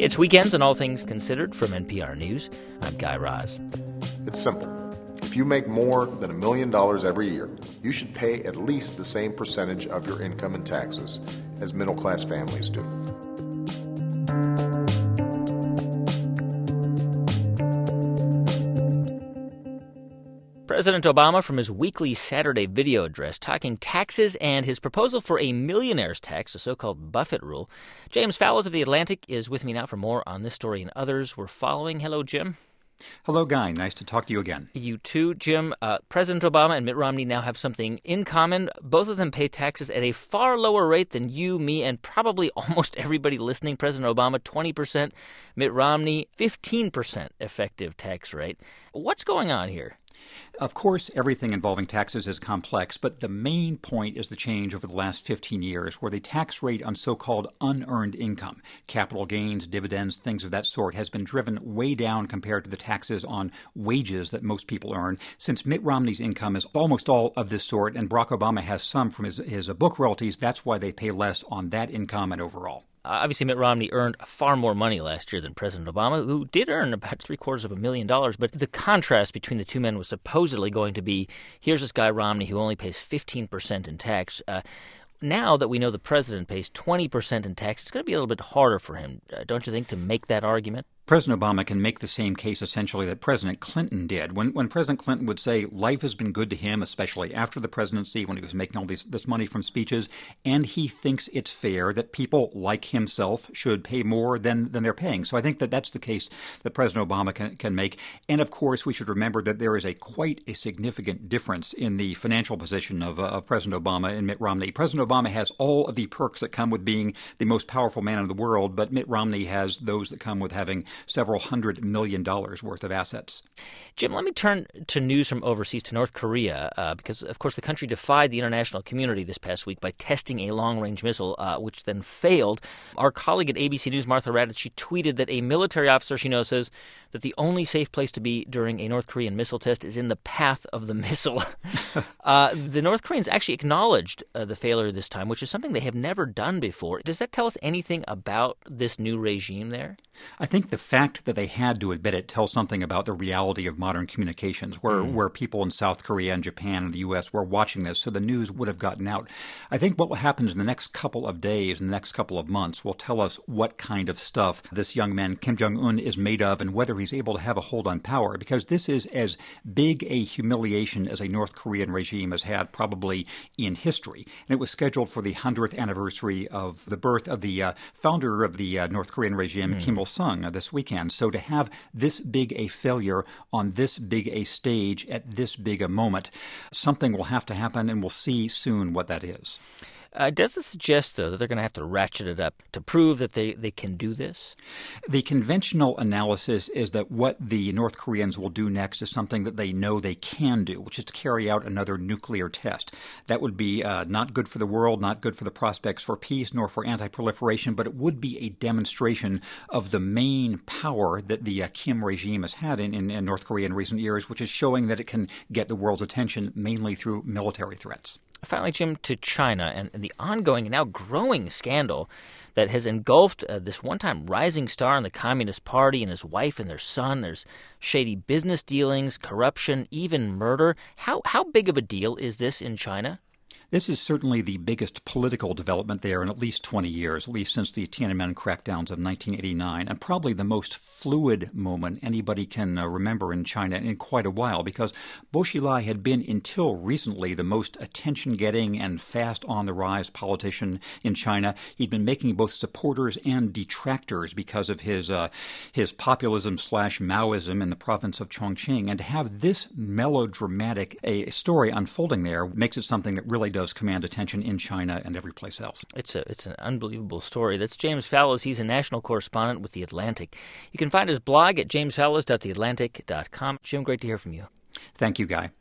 It's Weekends and All Things Considered from NPR News. I'm Guy Raz. It's simple. If you make more than $1 million every year, you should pay at least the same percentage of your income in taxes as middle-class families do. President Obama from his weekly Saturday video address talking taxes and his proposal for a millionaire's tax, the so-called Buffett rule. James Fallows of The Atlantic is with me now for more on this story and others we're following. Hello, Jim. Hello, Guy. Nice to talk to you again. You too, Jim. President Obama and Mitt Romney now have something in common. Both of them pay taxes at a far lower rate than you, me, and probably almost everybody listening. President Obama, 20%. Mitt Romney, 15% effective tax rate. What's going on here? Of course, everything involving taxes is complex, but the main point is the change over the last 15 years where the tax rate on so-called unearned income, capital gains, dividends, things of that sort, has been driven way down compared to the taxes on wages that most people earn. Since Mitt Romney's income is almost all of this sort, and Barack Obama has some from his book royalties, that's why they pay less on that income and overall. Obviously, Mitt Romney earned far more money last year than President Obama, who did earn about $750,000. But the contrast between the two men was supposedly going to be, here's this guy Romney who only pays 15% in tax. Now that we know the president pays 20% in tax, it's going to be a little bit harder for him, don't you think, to make that argument? President Obama can make the same case, essentially, that President Clinton did. When President Clinton would say life has been good to him, especially after the presidency, when he was making all this money from speeches, and he thinks it's fair that people like himself should pay more than they're paying. So I think that's the case that President Obama can make. And, of course, we should remember that there is quite a significant difference in the financial position of President Obama and Mitt Romney. President Obama has all of the perks that come with being the most powerful man in the world, but Mitt Romney has those that come with having several $100 million worth of assets. Jim, let me turn to news from overseas to North Korea because, of course, the country defied the international community this past week by testing a long-range missile, which then failed. Our colleague at ABC News, Martha Raddatz, she tweeted that a military officer she knows says that the only safe place to be during a North Korean missile test is in the path of the missile. The North Koreans actually acknowledged the failure this time, which is something they have never done before. Does that tell us anything about this new regime there? I think the fact that they had to admit it tells something about the reality of modern communications, where people in South Korea and Japan and the U.S. were watching this, so the news would have gotten out. I think what happens in the next couple of days, in the next couple of months, will tell us what kind of stuff this young man, Kim Jong-un, is made of and whether he's able to have a hold on power, because this is as big a humiliation as a North Korean regime has had probably in history. And it was scheduled for the 100th anniversary of the birth of the founder of the North Korean regime, Kim Il-sung, this weekend. So to have this big a failure on this big a stage at this big a moment, something will have to happen, and we'll see soon what that is. Does this suggest, though, that they're going to have to ratchet it up to prove that they can do this? The conventional analysis is that what the North Koreans will do next is something that they know they can do, which is to carry out another nuclear test. That would be not good for the world, not good for the prospects for peace, nor for anti-proliferation, but it would be a demonstration of the main power that the Kim regime has had in North Korea in recent years, which is showing that it can get the world's attention mainly through military threats. Finally, Jim, to China and the ongoing and now growing scandal that has engulfed this one-time rising star in the Communist Party and his wife and their son. There's shady business dealings, corruption, even murder. How big of a deal is this in China? This is certainly the biggest political development there in at least 20 years, at least since the Tiananmen crackdowns of 1989, and probably the most fluid moment anybody can remember in China in quite a while, because Bo Xilai had been until recently the most attention-getting and fast-on-the-rise politician in China. He'd been making both supporters and detractors because of his populism/Maoism in the province of Chongqing, and to have this melodramatic a story unfolding there makes it something that really does command attention in China and every place else. It's an unbelievable story. That's James Fallows. He's a national correspondent with The Atlantic. You can find his blog at jamesfallows.theatlantic.com. Jim, great to hear from you. Thank you, Guy.